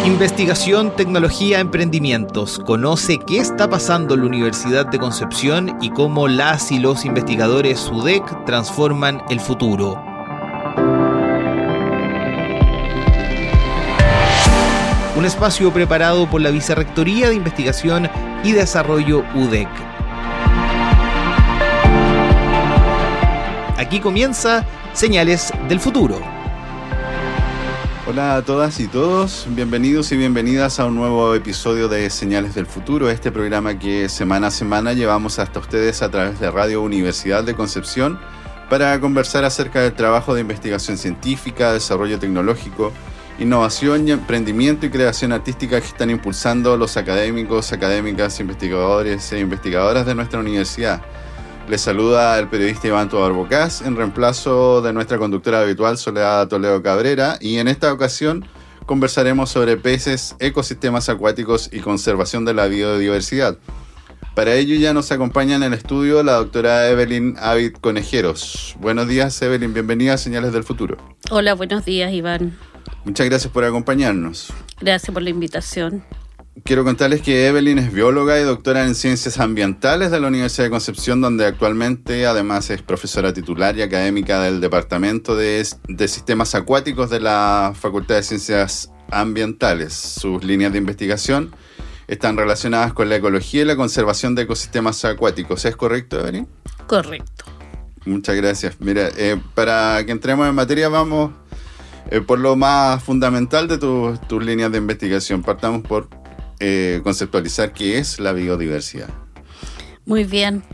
Investigación, tecnología, emprendimientos. Conoce qué está pasando en la Universidad de Concepción y cómo las y los investigadores UDEC transforman el futuro. Un espacio preparado por la Vicerrectoría de Investigación y Desarrollo UDEC. Aquí comienza Señales del Futuro. Hola a todas y todos, bienvenidos y bienvenidas a un nuevo episodio de Señales del Futuro, este programa que semana a semana llevamos hasta ustedes a través de Radio Universidad de Concepción para conversar acerca del trabajo de investigación científica, desarrollo tecnológico, innovación, emprendimiento y creación artística que están impulsando los académicos, académicas, investigadores e investigadoras de nuestra universidad. Les saluda el periodista Iván Tobar Bocás en reemplazo de nuestra conductora habitual Soledad Toledo Cabrera, y en esta ocasión conversaremos sobre peces, ecosistemas acuáticos y conservación de la biodiversidad. Para ello ya nos acompaña en el estudio la doctora Evelyn Avid Conejeros. Buenos días, Evelyn, bienvenida a Señales del Futuro. Hola, buenos días, Iván. Muchas gracias por acompañarnos. Gracias por la invitación. Quiero contarles que Evelyn es bióloga y doctora en Ciencias Ambientales de la Universidad de Concepción, donde actualmente además es profesora titular y académica del Departamento de Sistemas Acuáticos de la Facultad de Ciencias Ambientales. Sus líneas de investigación están relacionadas con la ecología y la conservación de ecosistemas acuáticos. ¿Es correcto, Evelyn? Correcto. Muchas gracias. Mira, para que entremos en materia, vamos por lo más fundamental de tus líneas de investigación. Partamos por conceptualizar qué es la biodiversidad. Muy bien.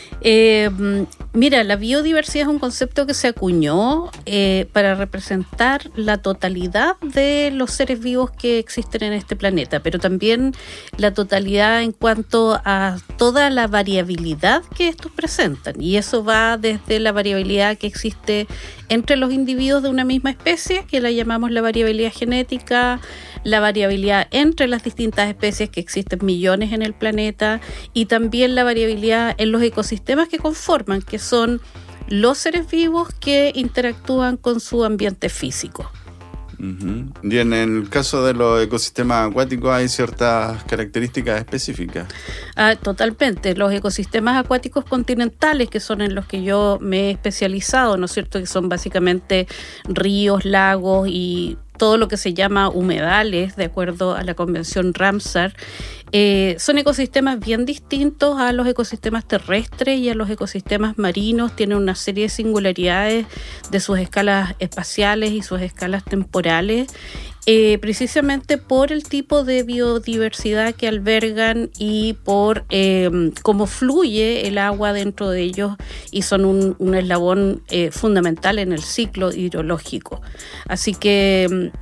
Mira, la biodiversidad es un concepto que se acuñó para representar la totalidad de los seres vivos que existen en este planeta, pero también la totalidad en cuanto a toda la variabilidad que estos presentan. Y eso va desde la variabilidad que existe entre los individuos de una misma especie, que la llamamos la variabilidad genética, la variabilidad entre las distintas especies, que existen millones en el planeta, y también la variabilidad en los ecosistemas que conforman, que son los seres vivos que interactúan con su ambiente físico. Uh-huh. Y en el caso de los ecosistemas acuáticos hay ciertas características específicas. Totalmente. Los ecosistemas acuáticos continentales, que son en los que yo me he especializado, ¿no es cierto?, que son básicamente ríos, lagos y todo lo que se llama humedales, de acuerdo a la Convención Ramsar, son ecosistemas bien distintos a los ecosistemas terrestres y a los ecosistemas marinos. Tienen una serie de singularidades de sus escalas espaciales y sus escalas temporales, precisamente por el tipo de biodiversidad que albergan y por cómo fluye el agua dentro de ellos, y son un eslabón fundamental en el ciclo hidrológico. Así que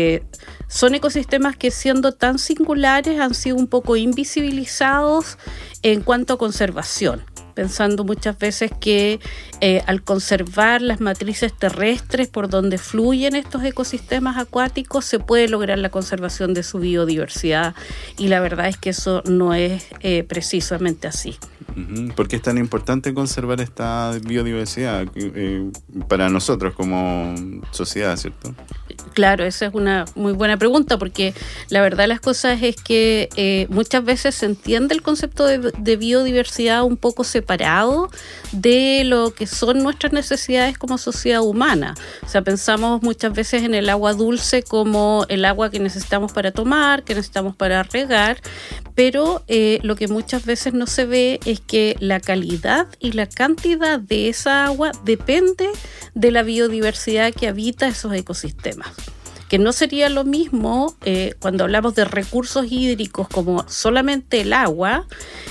son ecosistemas que, siendo tan singulares, han sido un poco invisibilizados en cuanto a conservación, pensando muchas veces que al conservar las matrices terrestres por donde fluyen estos ecosistemas acuáticos se puede lograr la conservación de su biodiversidad, y la verdad es que eso no es precisamente así. ¿Por qué es tan importante conservar esta biodiversidad para nosotros como sociedad, cierto? Claro, esa es una muy buena pregunta, porque la verdad de las cosas es que muchas veces se entiende el concepto de biodiversidad un poco separado de lo que son nuestras necesidades como sociedad humana. O sea, pensamos muchas veces en el agua dulce como el agua que necesitamos para tomar, que necesitamos para regar, pero lo que muchas veces no se ve es que la calidad y la cantidad de esa agua depende de la biodiversidad que habita esos ecosistemas. Que no sería lo mismo cuando hablamos de recursos hídricos como solamente el agua,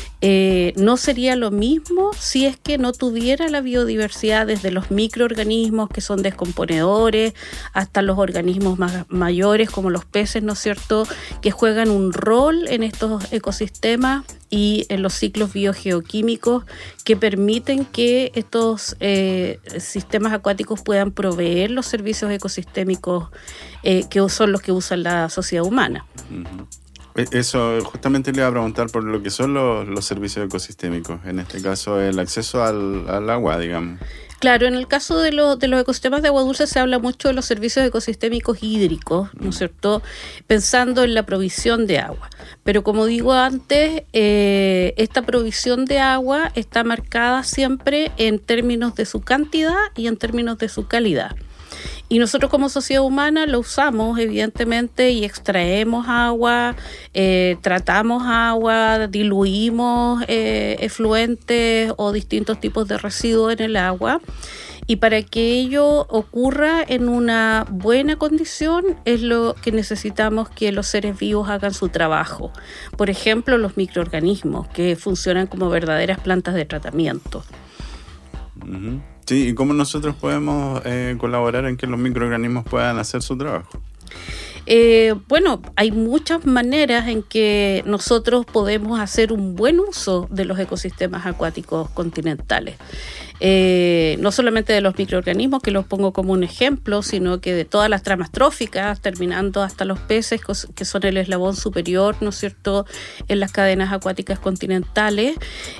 no sería lo mismo si es que no tuviera la biodiversidad, desde los microorganismos que son descomponedores hasta los organismos más mayores como los peces, ¿no es cierto?, que juegan un rol en estos ecosistemas y en los ciclos biogeoquímicos que permiten que estos sistemas acuáticos puedan proveer los servicios ecosistémicos que son los que usa la sociedad humana. Uh-huh. Eso justamente le iba a preguntar por lo que son los servicios ecosistémicos, en este caso el acceso al agua, digamos. Claro, en el caso de los ecosistemas de agua dulce se habla mucho de los servicios ecosistémicos hídricos, ¿no es cierto?, pensando en la provisión de agua. Pero como digo antes, esta provisión de agua está marcada siempre en términos de su cantidad y en términos de su calidad. Y nosotros como sociedad humana lo usamos evidentemente y extraemos agua, tratamos agua, diluimos efluentes o distintos tipos de residuos en el agua. Y para que ello ocurra en una buena condición es lo que necesitamos que los seres vivos hagan su trabajo. Por ejemplo, los microorganismos que funcionan como verdaderas plantas de tratamiento. Uh-huh. Sí, ¿y cómo nosotros podemos colaborar en que los microorganismos puedan hacer su trabajo? Bueno, hay muchas maneras en que nosotros podemos hacer un buen uso de los ecosistemas acuáticos continentales. No solamente de los microorganismos, que los pongo como un ejemplo, sino que de todas las tramas tróficas, terminando hasta los peces, que son el eslabón superior, ¿no es cierto?, en las cadenas acuáticas continentales,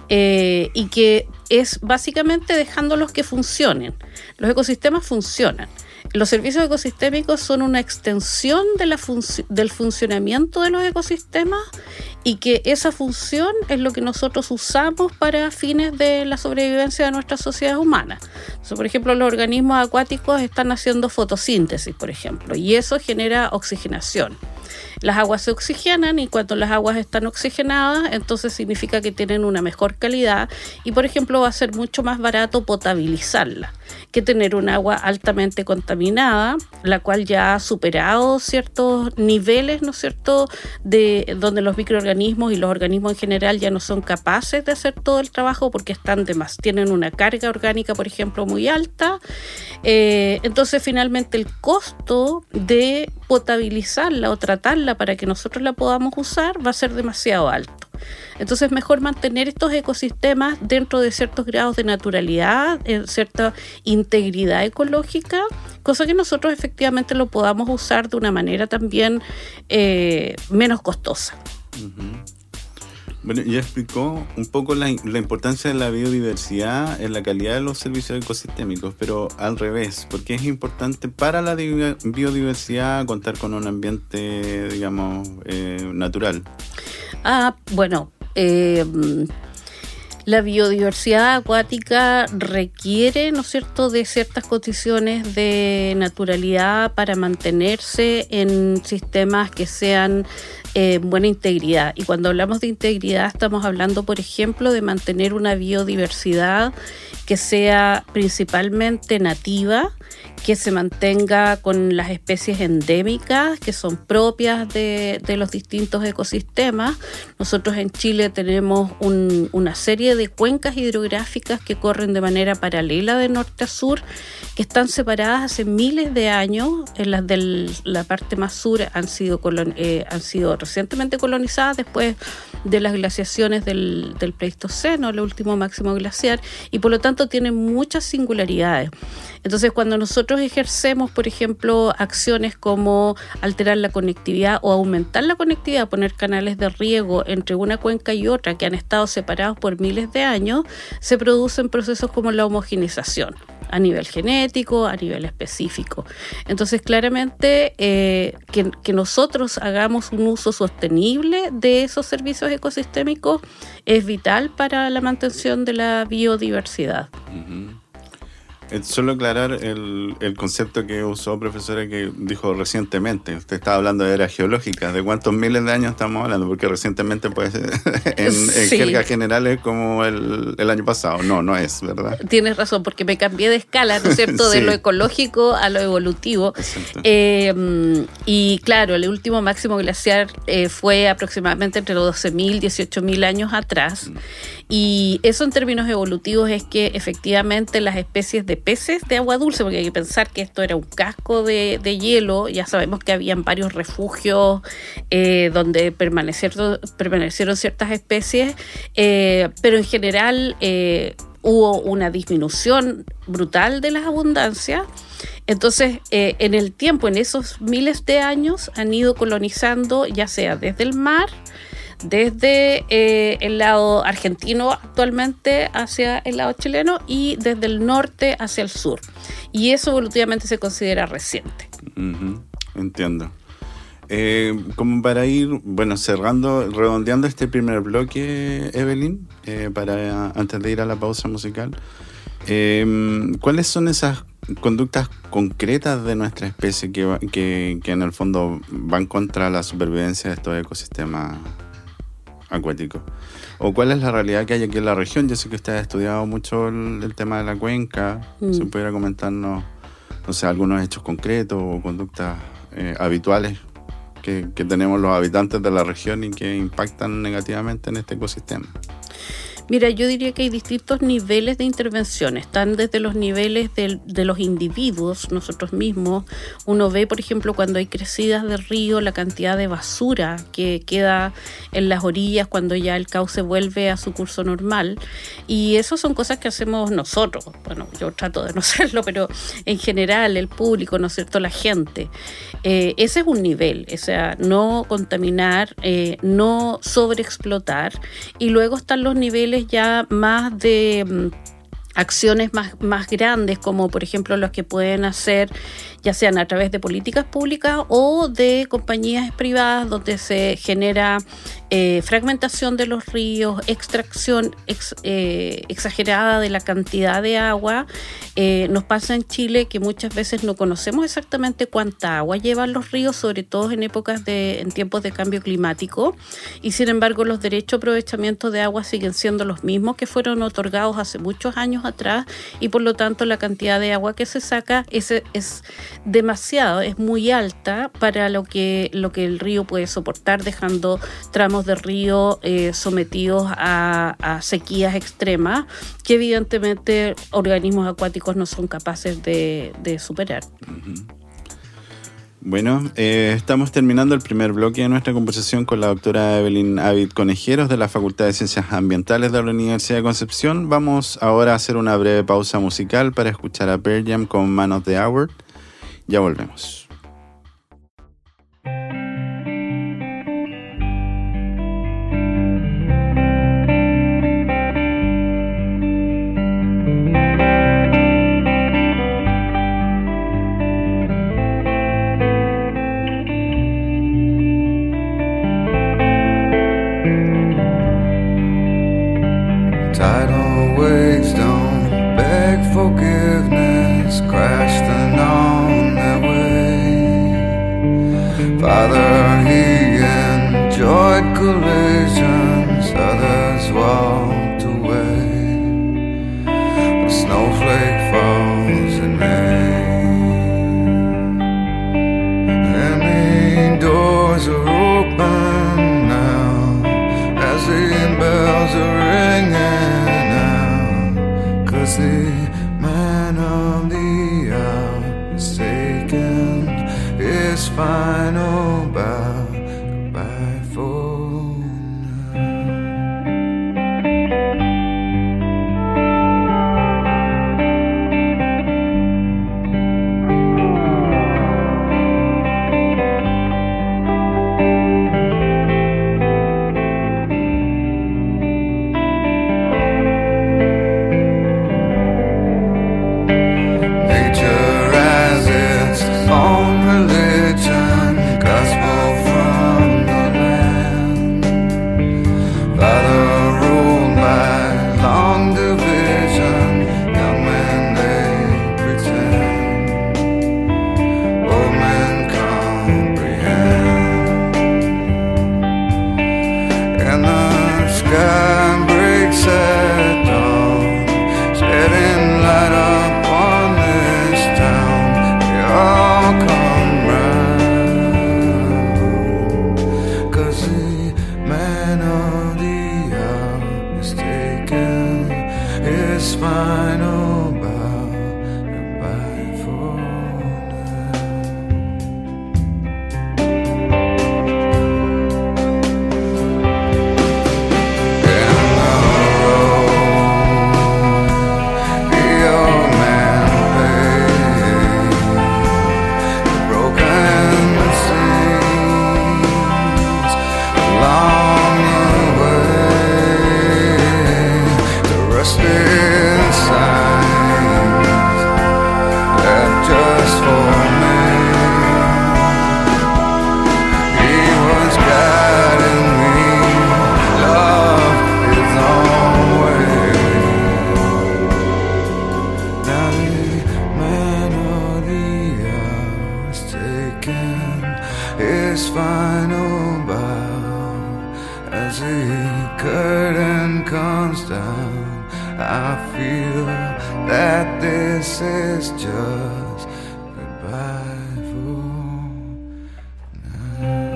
y que es básicamente dejándolos que funcionen. Los ecosistemas funcionan. Los servicios ecosistémicos son una extensión de del funcionamiento de los ecosistemas y que esa función es lo que nosotros usamos para fines de la sobrevivencia de nuestras sociedades humanas. Por ejemplo, los organismos acuáticos están haciendo fotosíntesis, por ejemplo, y eso genera oxigenación. Las aguas se oxigenan y cuando las aguas están oxigenadas, entonces significa que tienen una mejor calidad y, por ejemplo, va a ser mucho más barato potabilizarla que tener un agua altamente contaminada, la cual ya ha superado ciertos niveles, ¿no es cierto?, de donde los microorganismos y los organismos en general ya no son capaces de hacer todo el trabajo porque tienen una carga orgánica, por ejemplo, muy alta. Entonces, finalmente, el costo de potabilizarla o tratarla para que nosotros la podamos usar va a ser demasiado alto. Entonces es mejor mantener estos ecosistemas dentro de ciertos grados de naturalidad, cierta integridad ecológica, cosa que nosotros efectivamente lo podamos usar de una manera también menos costosa. Uh-huh. Bueno, ya explicó un poco la importancia de la biodiversidad en la calidad de los servicios ecosistémicos, pero al revés, porque es importante para la biodiversidad contar con un ambiente, digamos, natural. Bueno, la biodiversidad acuática requiere, ¿no es cierto?, de ciertas condiciones de naturalidad para mantenerse en sistemas que sean buena integridad. Y cuando hablamos de integridad estamos hablando, por ejemplo, de mantener una biodiversidad que sea principalmente nativa, que se mantenga con las especies endémicas que son propias de los distintos ecosistemas. Nosotros en Chile tenemos una serie de cuencas hidrográficas que corren de manera paralela de norte a sur, que están separadas hace miles de años. En las de la parte más sur han sido recientemente colonizadas después de las glaciaciones del Pleistoceno, el último máximo glaciar, y por lo tanto tienen muchas singularidades. Entonces, cuando nosotros ejercemos, por ejemplo, acciones como alterar la conectividad o aumentar la conectividad, poner canales de riego entre una cuenca y otra que han estado separados por miles de años, se producen procesos como la homogeneización a nivel genético, a nivel específico. Entonces, claramente, que nosotros hagamos un uso sostenible de esos servicios ecosistémicos es vital para la mantención de la biodiversidad. Uh-huh. Solo aclarar el concepto que usó, profesora, que dijo recientemente. Usted estaba hablando de eras geológicas. ¿De cuántos miles de años estamos hablando? Porque recientemente, pues, en jerga general es como el año pasado. No es, ¿verdad? Tienes razón, porque me cambié de escala, ¿no es cierto?, sí, de lo ecológico a lo evolutivo. Y claro, el último máximo glaciar fue aproximadamente entre los 12.000 y 18.000 años atrás. Y eso en términos evolutivos es que efectivamente las especies de peces de agua dulce, porque hay que pensar que esto era un casco de hielo, ya sabemos que habían varios refugios donde permanecieron ciertas especies, pero en general hubo una disminución brutal de las abundancias. Entonces, en el tiempo, en esos miles de años, han ido colonizando, ya sea desde el mar, desde el lado argentino actualmente hacia el lado chileno y desde el norte hacia el sur. Y eso evolutivamente se considera reciente. Entiendo. Como para ir, cerrando, redondeando este primer bloque, Evelyn, antes de ir a la pausa musical, ¿cuáles son esas conductas concretas de nuestra especie que en el fondo van contra la supervivencia de estos ecosistemas acuáticos? ¿O cuál es la realidad que hay aquí en la región? Yo sé que usted ha estudiado mucho el tema de la cuenca. Si pudiera comentarnos, no sé, algunos hechos concretos o conductas habituales que tenemos los habitantes de la región y que impactan negativamente en este ecosistema. Mira, yo diría que hay distintos niveles de intervención. Están desde los niveles de los individuos, nosotros mismos. Uno ve, por ejemplo, cuando hay crecidas de río, la cantidad de basura que queda en las orillas cuando ya el cauce vuelve a su curso normal. Y eso son cosas que hacemos nosotros. Bueno, yo trato de no hacerlo, pero en general el público, ¿no es cierto?, la gente. Ese es un nivel, o sea, no contaminar, no sobreexplotar. Y luego están los niveles ya más de acciones más grandes, como por ejemplo los que pueden hacer ya sean a través de políticas públicas o de compañías privadas donde se genera fragmentación de los ríos, extracción exagerada de la cantidad de agua. Nos pasa en Chile que muchas veces no conocemos exactamente cuánta agua llevan los ríos, sobre todo en tiempos de cambio climático, y sin embargo los derechos de aprovechamiento de agua siguen siendo los mismos que fueron otorgados hace muchos años atrás, y por lo tanto la cantidad de agua que se saca es demasiado, es muy alta para lo que el río puede soportar, dejando tramos de río sometidos a sequías extremas que evidentemente organismos acuáticos no son capaces de superar. Bueno, estamos terminando el primer bloque de nuestra conversación con la doctora Evelyn Avid Conejeros de la Facultad de Ciencias Ambientales de la Universidad de Concepción. Vamos ahora a hacer una breve pausa musical para escuchar a Pearl Jam con Man of the Hour. Ya volvemos. Tidal waves don't beg forgiveness, crashed and on their way. Father, he enjoyed collisions, others walked away. A snowflake falls in May, and the doors are open now as the bells are ringing. The man of the hour has taken his final bow. Goodbye for own religion, gospel from taken its final bow. As the curtain comes down, I feel that this is just goodbye for now.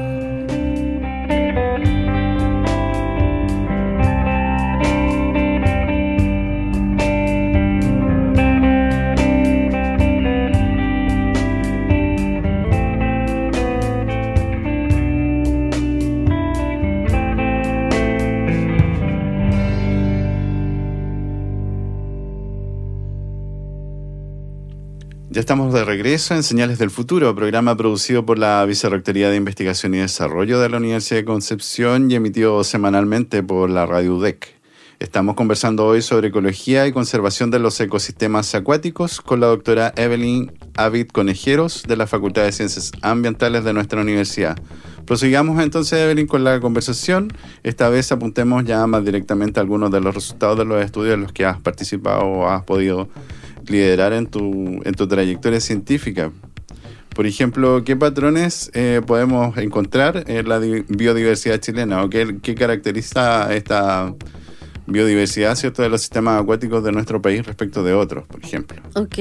Ya estamos de regreso en Señales del Futuro, programa producido por la Vicerrectoría de Investigación y Desarrollo de la Universidad de Concepción y emitido semanalmente por la Radio UDEC. Estamos conversando hoy sobre ecología y conservación de los ecosistemas acuáticos con la doctora Evelyn Avid Conejeros de la Facultad de Ciencias Ambientales de nuestra universidad. Prosigamos entonces, Evelyn, con la conversación. Esta vez apuntemos ya más directamente a algunos de los resultados de los estudios en los que has participado o has podido liderar en tu trayectoria científica. Por ejemplo, ¿qué patrones podemos encontrar en la biodiversidad chilena o qué caracteriza esta biodiversidad, ¿cierto?, de los sistemas acuáticos de nuestro país respecto de otros, por ejemplo? Ok.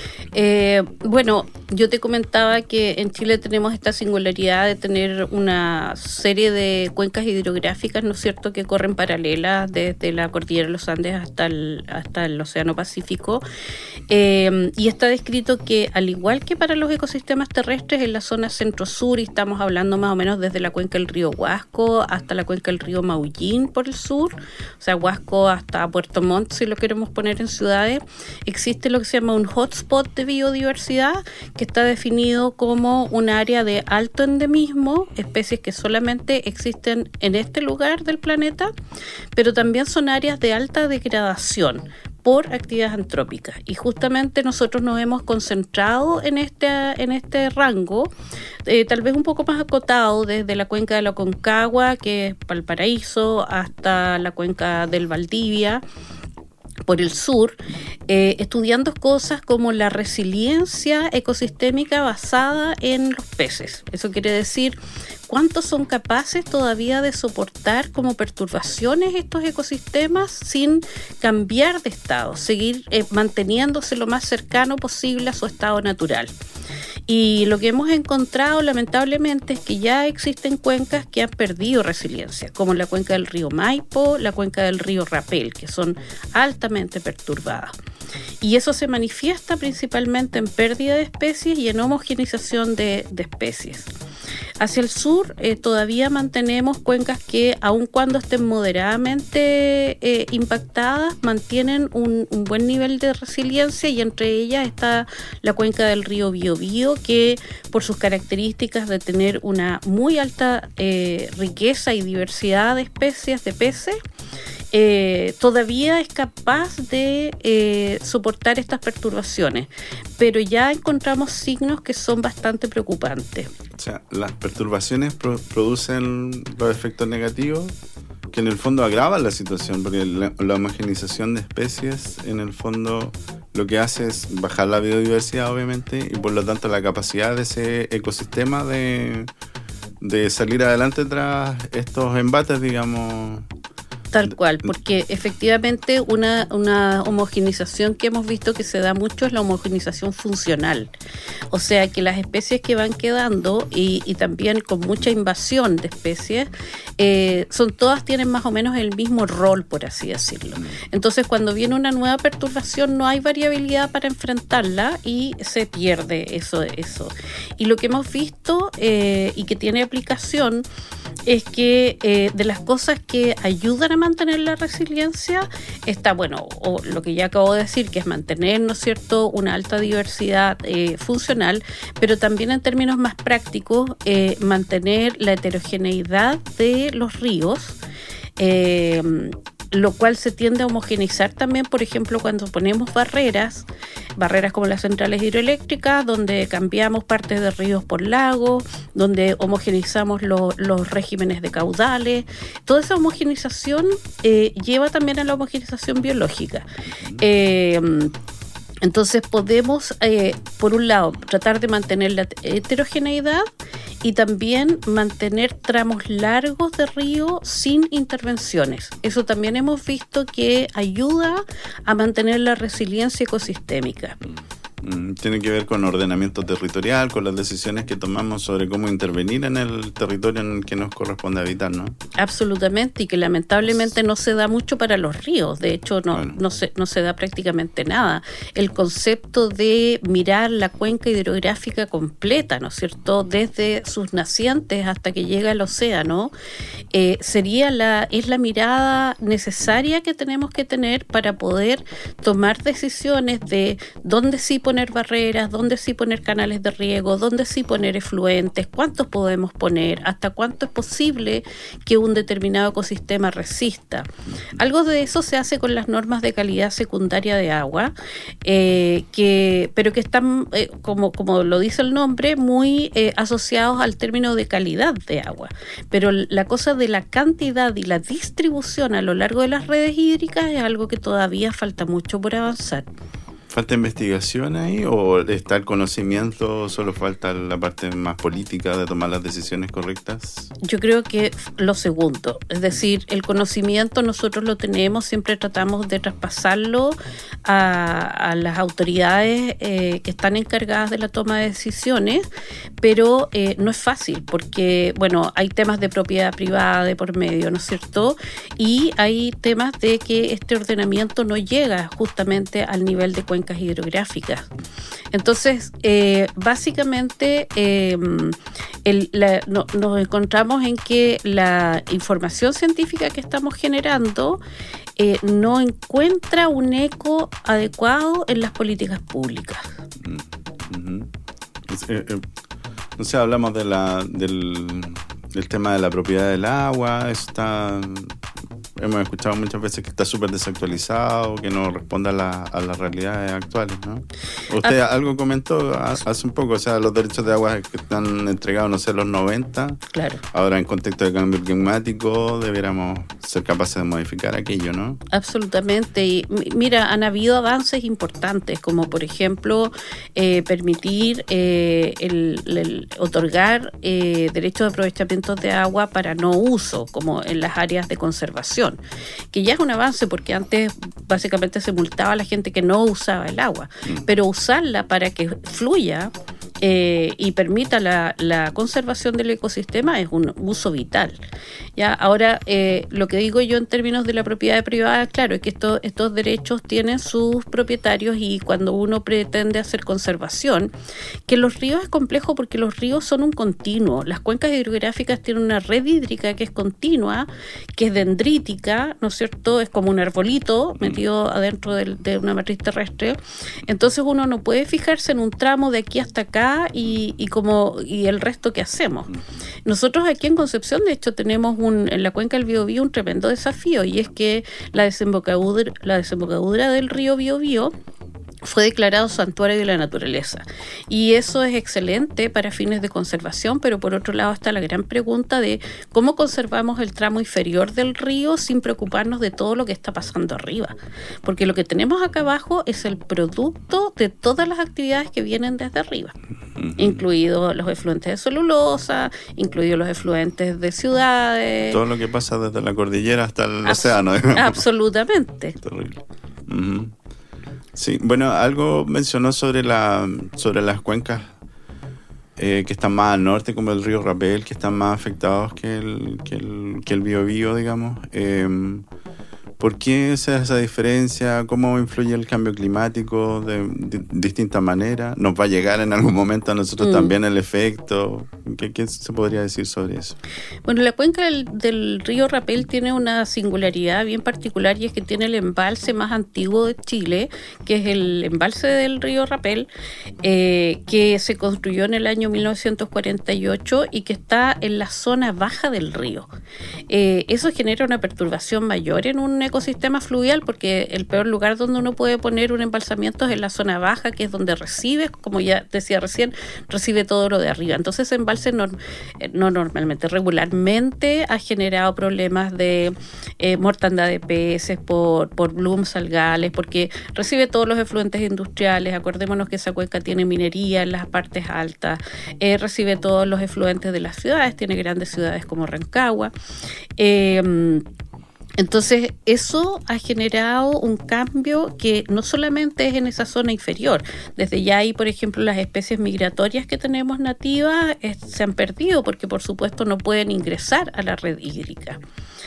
Bueno, yo te comentaba que en Chile tenemos esta singularidad de tener una serie de cuencas hidrográficas, ¿no es cierto?, que corren paralelas desde la cordillera de los Andes hasta el Océano Pacífico. Y está descrito que, al igual que para los ecosistemas terrestres, en la zona centro-sur, y estamos hablando más o menos desde la cuenca del río Huasco hasta la cuenca del río Maullín por el sur, o sea, Huasco hasta Puerto Montt, si lo queremos poner en ciudades, existe lo que se llama un hotspot de biodiversidad, que está definido como un área de alto endemismo, especies que solamente existen en este lugar del planeta, pero también son áreas de alta degradación por actividades antrópicas, y justamente nosotros nos hemos concentrado en este rango, tal vez un poco más acotado, desde la cuenca de la Aconcagua, que es Valparaíso, hasta la cuenca del Valdivia por el sur, estudiando cosas como la resiliencia ecosistémica basada en los peces. Eso quiere decir cuántos son capaces todavía de soportar como perturbaciones estos ecosistemas sin cambiar de estado, seguir manteniéndose lo más cercano posible a su estado natural. Y lo que hemos encontrado, lamentablemente, es que ya existen cuencas que han perdido resiliencia, como la cuenca del río Maipo, la cuenca del río Rapel, que son altamente perturbadas. Y eso se manifiesta principalmente en pérdida de especies y en homogeneización de especies. Hacia el sur todavía mantenemos cuencas que, aun cuando estén moderadamente impactadas, mantienen un buen nivel de resiliencia, y entre ellas está la cuenca del río Biobío, que por sus características de tener una muy alta riqueza y diversidad de especies de peces, todavía es capaz de soportar estas perturbaciones, pero ya encontramos signos que son bastante preocupantes. O sea, las perturbaciones producen los efectos negativos que en el fondo agravan la situación, porque la homogeneización de especies en el fondo lo que hace es bajar la biodiversidad, obviamente, y por lo tanto la capacidad de ese ecosistema de salir adelante tras estos embates, digamos. Tal cual, porque efectivamente una homogeneización que hemos visto que se da mucho es la homogeneización funcional. O sea, que las especies que van quedando y también con mucha invasión de especies, todas tienen más o menos el mismo rol, por así decirlo. Entonces, cuando viene una nueva perturbación, no hay variabilidad para enfrentarla y se pierde eso. Y lo que hemos visto y que tiene aplicación es que de las cosas que ayudan a mantener la resiliencia está, bueno, o lo que ya acabo de decir, que es mantener, ¿no es cierto?, una alta diversidad funcional, pero también en términos más prácticos, mantener la heterogeneidad de los ríos, lo cual se tiende a homogeneizar también, por ejemplo, cuando ponemos barreras como las centrales hidroeléctricas, donde cambiamos partes de ríos por lagos, donde homogeneizamos los regímenes de caudales. Toda esa homogeneización lleva también a la homogeneización biológica. Entonces podemos, por un lado, tratar de mantener la heterogeneidad y también mantener tramos largos de río sin intervenciones. Eso también hemos visto que ayuda a mantener la resiliencia ecosistémica. Tiene que ver con ordenamiento territorial, con las decisiones que tomamos sobre cómo intervenir en el territorio en el que nos corresponde habitar, ¿no? Absolutamente, y que lamentablemente no se da mucho para los ríos. De hecho, no se da prácticamente nada. El concepto de mirar la cuenca hidrográfica completa, ¿no es cierto?, desde sus nacientes hasta que llega al océano, es la mirada necesaria que tenemos que tener para poder tomar decisiones de dónde sí poner barreras, dónde sí poner canales de riego, dónde sí poner efluentes, cuántos podemos poner, hasta cuánto es posible que un determinado ecosistema resista. Algo de eso se hace con las normas de calidad secundaria de agua, pero que están, como lo dice el nombre, muy asociados al término de calidad de agua. Pero la cosa de la cantidad y la distribución a lo largo de las redes hídricas es algo que todavía falta mucho por avanzar. ¿Falta investigación ahí o está el conocimiento, solo falta la parte más política de tomar las decisiones correctas? Yo creo que lo segundo, es decir, el conocimiento nosotros lo tenemos, siempre tratamos de traspasarlo a las autoridades que están encargadas de la toma de decisiones, pero no es fácil porque, bueno, hay temas de propiedad privada de por medio, ¿no es cierto? Y hay temas de que este ordenamiento no llega justamente al nivel de cuencas hidrográficas. Entonces, básicamente nos encontramos en que la información científica que estamos generando no encuentra un eco adecuado en las políticas públicas. No sé, hablamos del tema de la propiedad del agua. Hemos escuchado muchas veces que está súper desactualizado, que no responde a las realidades actuales, ¿no? Usted algo comentó hace un poco, o sea, los derechos de agua que están entregados, no sé, los 90. Claro. Ahora, en contexto de cambio climático, debiéramos ser capaces de modificar aquello, ¿no? Absolutamente. Y mira, han habido avances importantes, como por ejemplo, permitir el otorgar derechos de aprovechamiento de agua para no uso, como en las áreas de conservación, que ya es un avance porque antes básicamente se multaba a la gente que no usaba el agua, pero usarla para que fluya y permita la conservación del ecosistema es un uso vital. Ya, ahora, lo que digo yo en términos de la propiedad privada, claro, es que estos derechos tienen sus propietarios y cuando uno pretende hacer conservación, que los ríos es complejo porque los ríos son un continuo. Las cuencas hidrográficas tienen una red hídrica que es continua, que es dendrítica, ¿no es cierto? Es como un arbolito metido adentro de una matriz terrestre. Entonces uno no puede fijarse en un tramo de aquí hasta acá y el resto que hacemos. Nosotros aquí en Concepción, de hecho, tenemos en la cuenca del Biobío un tremendo desafío, y es que la desembocadura del río Biobío fue declarado santuario de la naturaleza, y eso es excelente para fines de conservación, pero por otro lado está la gran pregunta de cómo conservamos el tramo inferior del río sin preocuparnos de todo lo que está pasando arriba, porque lo que tenemos acá abajo es el producto de todas las actividades que vienen desde arriba, incluidos los efluentes de celulosa, incluidos los efluentes de ciudades, todo lo que pasa desde la cordillera hasta el océano, digamos. Absolutamente. Terrible. Sí, bueno, algo mencionó sobre las cuencas que están más al norte, como el río Rapel, que están más afectados que el Biobío, digamos. ¿Por qué se da esa diferencia? ¿Cómo influye el cambio climático de distintas maneras? ¿Nos va a llegar en algún momento a nosotros también el efecto? ¿Qué se podría decir sobre eso? Bueno, la cuenca del río Rapel tiene una singularidad bien particular, y es que tiene el embalse más antiguo de Chile, que es el embalse del río Rapel, que se construyó en el año 1948 y que está en la zona baja del río. Eso genera una perturbación mayor en un ecosistema fluvial, porque el peor lugar donde uno puede poner un embalsamiento es en la zona baja, que es donde recibe, como ya decía recién, recibe todo lo de arriba. Entonces ese embalse regularmente ha generado problemas de mortandad de peces por blooms algales, porque recibe todos los efluentes industriales. Acordémonos que esa cuenca tiene minería en las partes altas, recibe todos los efluentes de las ciudades, tiene grandes ciudades como Rancagua. Entonces eso ha generado un cambio que no solamente es en esa zona inferior. Desde ya ahí, por ejemplo, las especies migratorias que tenemos nativas se han perdido porque por supuesto no pueden ingresar a la red hídrica.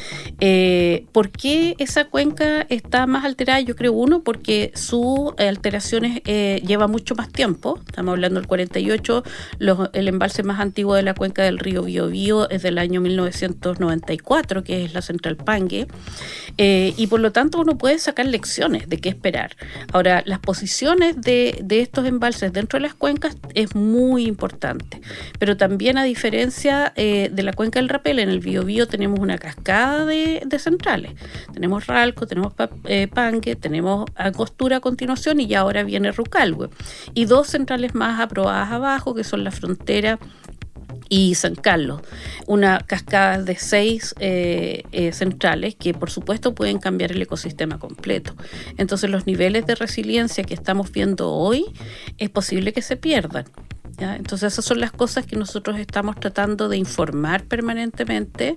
¿Por qué esa cuenca está más alterada? Yo creo, porque sus alteraciones lleva mucho más tiempo. Estamos hablando del 48, el embalse más antiguo de la cuenca del río Biobío es del año 1994, que es la Central Pangue, y por lo tanto uno puede sacar lecciones de qué esperar. Ahora, las posiciones de estos embalses dentro de las cuencas es muy importante, pero también, a diferencia de la cuenca del Rapel, en el Biobío tenemos una cascada de centrales. Tenemos Ralco, tenemos Pangue, tenemos Angostura a continuación y ya ahora viene Rucalhue. Y 2 centrales más aprobadas abajo, que son La Frontera y San Carlos. Una cascada de 6 centrales que por supuesto pueden cambiar el ecosistema completo. Entonces los niveles de resiliencia que estamos viendo hoy es posible que se pierdan. ¿Ya? Entonces esas son las cosas que nosotros estamos tratando de informar permanentemente.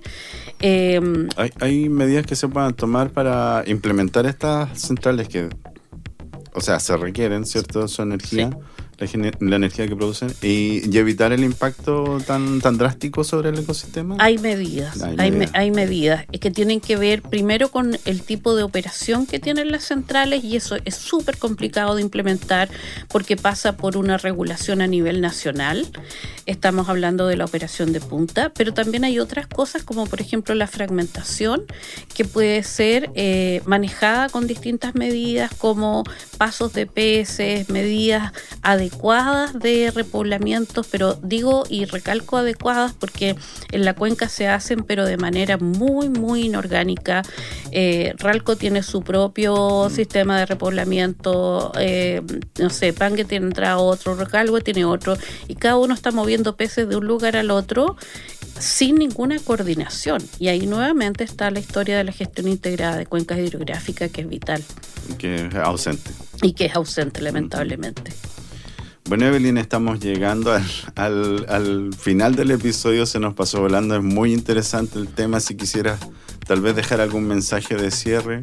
¿Hay medidas que se puedan tomar para implementar estas centrales que, o sea, se requieren, ¿cierto? Su energía, sí, la energía que producen, y evitar el impacto tan drástico sobre el ecosistema? Hay medidas que tienen que ver primero con el tipo de operación que tienen las centrales, y eso es súper complicado de implementar porque pasa por una regulación a nivel nacional. Estamos hablando de la operación de punta, pero también hay otras cosas como por ejemplo la fragmentación, que puede ser manejada con distintas medidas como pasos de peces, medidas adecuadas de repoblamientos, pero digo y recalco adecuadas porque en la cuenca se hacen pero de manera muy muy inorgánica. Ralco tiene su propio sistema de repoblamiento, Pangue tendrá otro, Rucalhue tiene otro, y cada uno está moviendo peces de un lugar al otro sin ninguna coordinación, y ahí nuevamente está la historia de la gestión integrada de cuencas hidrográficas, que es vital. Que es ausente. Y que es ausente, lamentablemente. Bueno, Evelyn, estamos llegando al final del episodio, se nos pasó volando, es muy interesante el tema. Si quisieras tal vez dejar algún mensaje de cierre.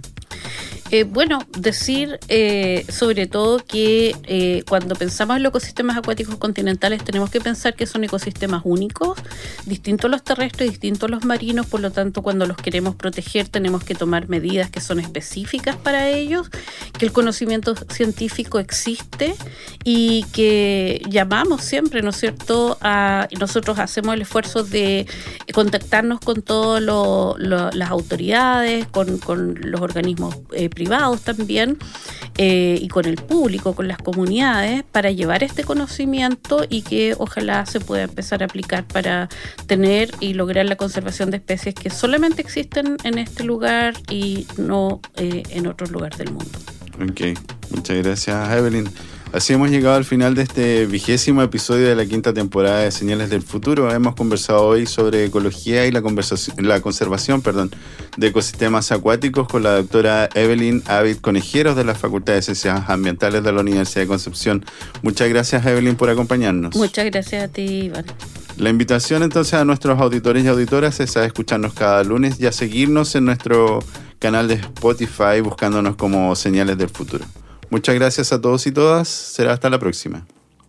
Decir sobre todo que cuando pensamos en los ecosistemas acuáticos continentales tenemos que pensar que son ecosistemas únicos, distintos a los terrestres, distintos a los marinos. Por lo tanto, cuando los queremos proteger tenemos que tomar medidas que son específicas para ellos, que el conocimiento científico existe y que llamamos siempre, ¿no es cierto?, nosotros hacemos el esfuerzo de contactarnos con todas las autoridades, con los organismos privados también, y con el público, con las comunidades, para llevar este conocimiento y que ojalá se pueda empezar a aplicar para tener y lograr la conservación de especies que solamente existen en este lugar y no en otro lugar del mundo. Ok, muchas gracias, Evelyn. Así hemos llegado al final de este 20º episodio de la 5ª temporada de Señales del Futuro. Hemos conversado hoy sobre ecología y la conservación de ecosistemas acuáticos con la doctora Evelyn Avid Conejeros de la Facultad de Ciencias Ambientales de la Universidad de Concepción. Muchas gracias, Evelyn, por acompañarnos. Muchas gracias a ti, Iván. La invitación entonces a nuestros auditores y auditoras es a escucharnos cada lunes y a seguirnos en nuestro canal de Spotify buscándonos como Señales del Futuro. Muchas gracias a todos y todas. Será hasta la próxima.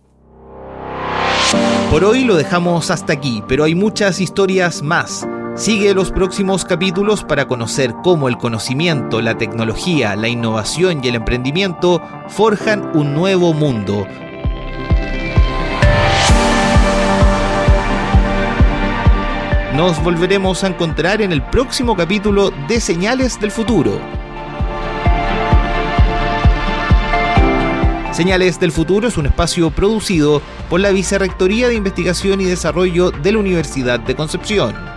Por hoy lo dejamos hasta aquí, pero hay muchas historias más. Sigue los próximos capítulos para conocer cómo el conocimiento, la tecnología, la innovación y el emprendimiento forjan un nuevo mundo. Nos volveremos a encontrar en el próximo capítulo de Señales del Futuro. Señales del Futuro es un espacio producido por la Vicerrectoría de Investigación y Desarrollo de la Universidad de Concepción.